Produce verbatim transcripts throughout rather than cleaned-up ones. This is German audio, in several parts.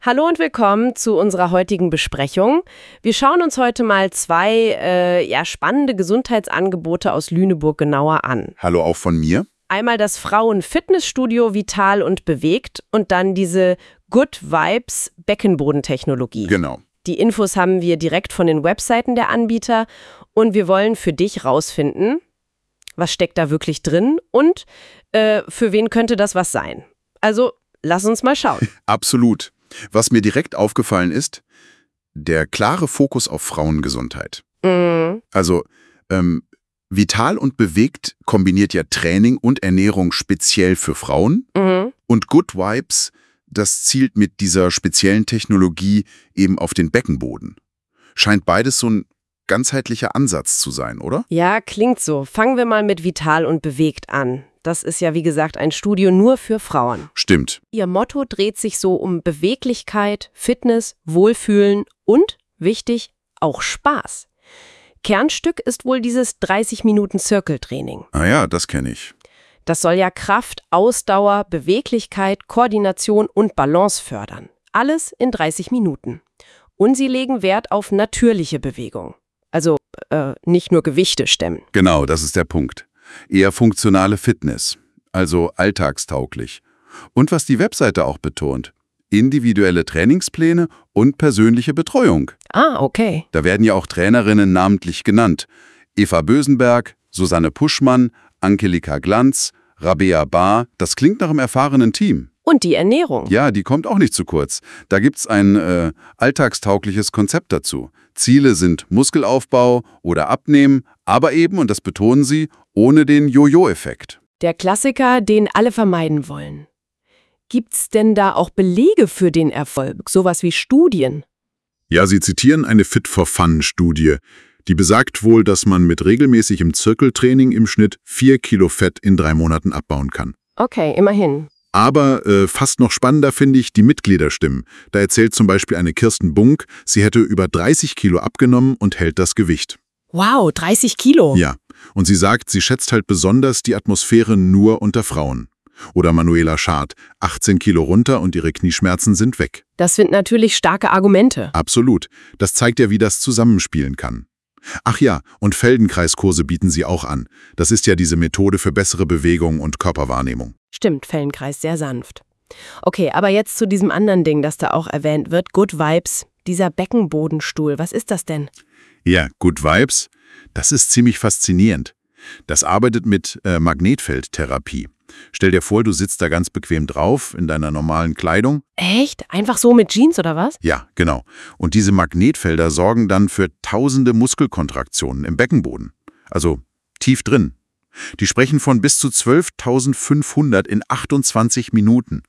Hallo und willkommen zu unserer heutigen Besprechung. Wir schauen uns heute mal zwei äh, ja, spannende Gesundheitsangebote aus Lüneburg genauer an. Hallo auch von mir. Einmal das Frauen-Fitnessstudio Vital und Bewegt und dann diese Good Vibes Beckenbodentechnologie. Genau. Die Infos haben wir direkt von den Webseiten der Anbieter und wir wollen für dich rausfinden, was steckt da wirklich drin und äh, für wen könnte das was sein. Also lass uns mal schauen. Absolut. Was mir direkt aufgefallen ist, der klare Fokus auf Frauengesundheit. Mhm. Also ähm, Vital und Bewegt kombiniert ja Training und Ernährung speziell für Frauen. Mhm. Und Good Vibes, das zielt mit dieser speziellen Technologie eben auf den Beckenboden. Scheint beides so ein ganzheitlicher Ansatz zu sein, oder? Ja, klingt so. Fangen wir mal mit Vital und Bewegt an. Das ist ja, wie gesagt, ein Studio nur für Frauen. Stimmt. Ihr Motto dreht sich so um Beweglichkeit, Fitness, Wohlfühlen und, wichtig, auch Spaß. Kernstück ist wohl dieses dreißig Minuten Circle-Training. Ah ja, das kenne ich. Das soll ja Kraft, Ausdauer, Beweglichkeit, Koordination und Balance fördern. Alles in dreißig Minuten. Und sie legen Wert auf natürliche Bewegung. Also äh, nicht nur Gewichte stemmen. Genau, das ist der Punkt. Eher funktionale Fitness, also alltagstauglich. Und was die Webseite auch betont, individuelle Trainingspläne und persönliche Betreuung. Ah, okay. Da werden ja auch Trainerinnen namentlich genannt. Eva Bösenberg, Susanne Puschmann, Angelika Glanz, Rabea Bar, das klingt nach einem erfahrenen Team. Und die Ernährung. Ja, die kommt auch nicht zu kurz. Da gibt's ein äh, alltagstaugliches Konzept dazu. Ziele sind Muskelaufbau oder Abnehmen, aber eben, und das betonen sie, ohne den Jojo-Effekt. Der Klassiker, den alle vermeiden wollen. Gibt's denn da auch Belege für den Erfolg, sowas wie Studien? Ja, Sie zitieren eine Fit for Fun-Studie. Die besagt wohl, dass man mit regelmäßigem Zirkeltraining im Schnitt vier Kilo Fett in drei Monaten abbauen kann. Okay, immerhin. Aber äh, fast noch spannender finde ich die Mitgliederstimmen. Da erzählt zum Beispiel eine Kirsten Bunk, sie hätte über dreißig Kilo abgenommen und hält das Gewicht. Wow, dreißig Kilo. Ja, und sie sagt, sie schätzt halt besonders die Atmosphäre nur unter Frauen. Oder Manuela Schad, achtzehn Kilo runter und ihre Knieschmerzen sind weg. Das sind natürlich starke Argumente. Absolut. Das zeigt ja, wie das zusammenspielen kann. Ach ja, und Feldenkreiskurse bieten sie auch an. Das ist ja diese Methode für bessere Bewegung und Körperwahrnehmung. Stimmt, Feldenkreis, sehr sanft. Okay, aber jetzt zu diesem anderen Ding, das da auch erwähnt wird, Good Vibes, dieser Beckenbodenstuhl. Was ist das denn? Ja, Good Vibes, das ist ziemlich faszinierend. Das arbeitet mit äh, Magnetfeldtherapie. Stell dir vor, du sitzt da ganz bequem drauf in deiner normalen Kleidung. Echt? Einfach so mit Jeans oder was? Ja, genau. Und diese Magnetfelder sorgen dann für tausende Muskelkontraktionen im Beckenboden. Also tief drin. Die sprechen von bis zu zwölftausendfünfhundert in achtundzwanzig Minuten.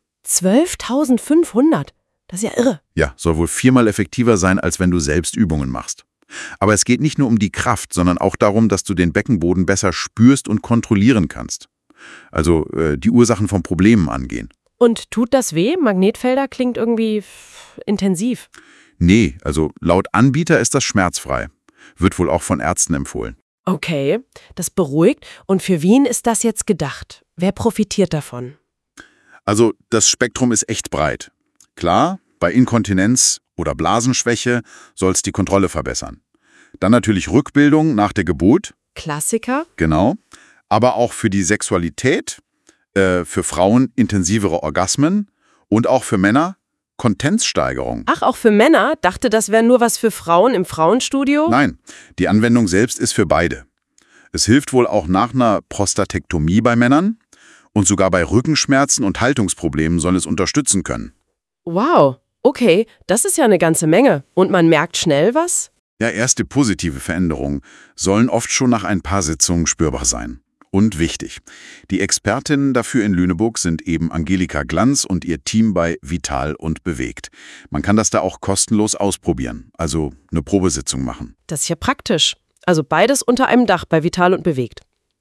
zwölftausendfünfhundert? Das ist ja irre. Ja, soll wohl viermal effektiver sein, als wenn du selbst Übungen machst. Aber es geht nicht nur um die Kraft, sondern auch darum, dass du den Beckenboden besser spürst und kontrollieren kannst. Also äh, die Ursachen von Problemen angehen. Und tut das weh? Magnetfelder klingt irgendwie f- intensiv. Nee, also laut Anbieter ist das schmerzfrei. Wird wohl auch von Ärzten empfohlen. Okay, das beruhigt. Und für wen ist das jetzt gedacht? Wer profitiert davon? Also das Spektrum ist echt breit. Klar, bei Inkontinenz oder Blasenschwäche soll es die Kontrolle verbessern. Dann natürlich Rückbildung nach der Geburt. Klassiker? Genau. Aber auch für die Sexualität, äh, für Frauen intensivere Orgasmen und auch für Männer Kontenzsteigerung. Ach, auch für Männer? Dachte, das wäre nur was für Frauen im Frauenstudio? Nein, die Anwendung selbst ist für beide. Es hilft wohl auch nach einer Prostatektomie bei Männern und sogar bei Rückenschmerzen und Haltungsproblemen soll es unterstützen können. Wow, okay, das ist ja eine ganze Menge. Und man merkt schnell was? Ja, erste positive Veränderungen sollen oft schon nach ein paar Sitzungen spürbar sein. Und wichtig, die Expertinnen dafür in Lüneburg sind eben Angelika Glanz und ihr Team bei Vital und Bewegt. Man kann das da auch kostenlos ausprobieren, also eine Probesitzung machen. Das ist ja praktisch. Also beides unter einem Dach bei Vital und Bewegt.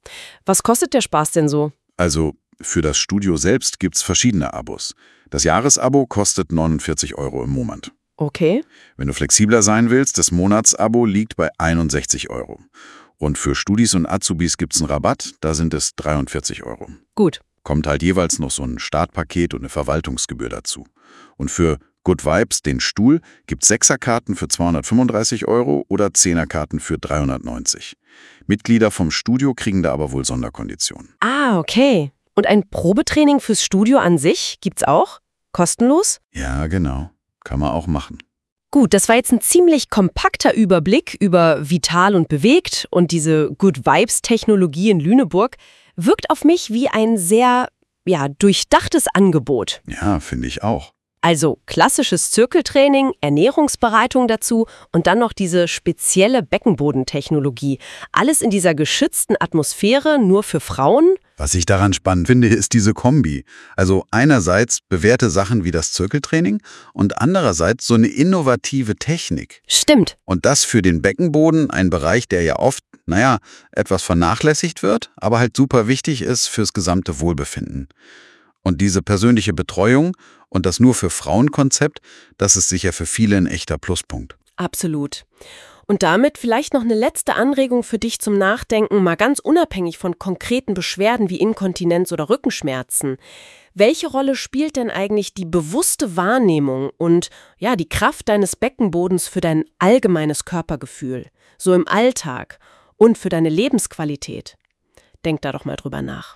Was kostet der Spaß denn so? Also für das Studio selbst gibt's verschiedene Abos. Das Jahresabo kostet neunundvierzig Euro im Monat. Okay. Wenn du flexibler sein willst, das Monatsabo liegt bei einundsechzig Euro. Und für Studis und Azubis gibt's einen Rabatt, da sind es dreiundvierzig Euro. Gut. Kommt halt jeweils noch so ein Startpaket und eine Verwaltungsgebühr dazu. Und für Good Vibes, den Stuhl, gibt Sechserkarten für zweihundertfünfunddreißig Euro oder Zehnerkarten für dreihundertneunzig. Mitglieder vom Studio kriegen da aber wohl Sonderkonditionen. Ah, okay. Und ein Probetraining fürs Studio an sich gibt's auch? Kostenlos? Ja, genau. Kann man auch machen. Gut, das war jetzt ein ziemlich kompakter Überblick über Vital und Bewegt und diese Good Vibes-Technologie in Lüneburg wirkt auf mich wie ein sehr, ja, durchdachtes Angebot. Ja, finde ich auch. Also klassisches Zirkeltraining, Ernährungsbereitung dazu und dann noch diese spezielle Beckenbodentechnologie. Alles in dieser geschützten Atmosphäre, nur für Frauen. Was ich daran spannend finde, ist diese Kombi. Also einerseits bewährte Sachen wie das Zirkeltraining und andererseits so eine innovative Technik. Stimmt. Und das für den Beckenboden, ein Bereich, der ja oft, naja, etwas vernachlässigt wird, aber halt super wichtig ist fürs gesamte Wohlbefinden. Und diese persönliche Betreuung und das nur für Frauen-Konzept, das ist sicher für viele ein echter Pluspunkt. Absolut. Und damit vielleicht noch eine letzte Anregung für dich zum Nachdenken, mal ganz unabhängig von konkreten Beschwerden wie Inkontinenz oder Rückenschmerzen. Welche Rolle spielt denn eigentlich die bewusste Wahrnehmung und ja, die Kraft deines Beckenbodens für dein allgemeines Körpergefühl, so im Alltag und für deine Lebensqualität? Denk da doch mal drüber nach.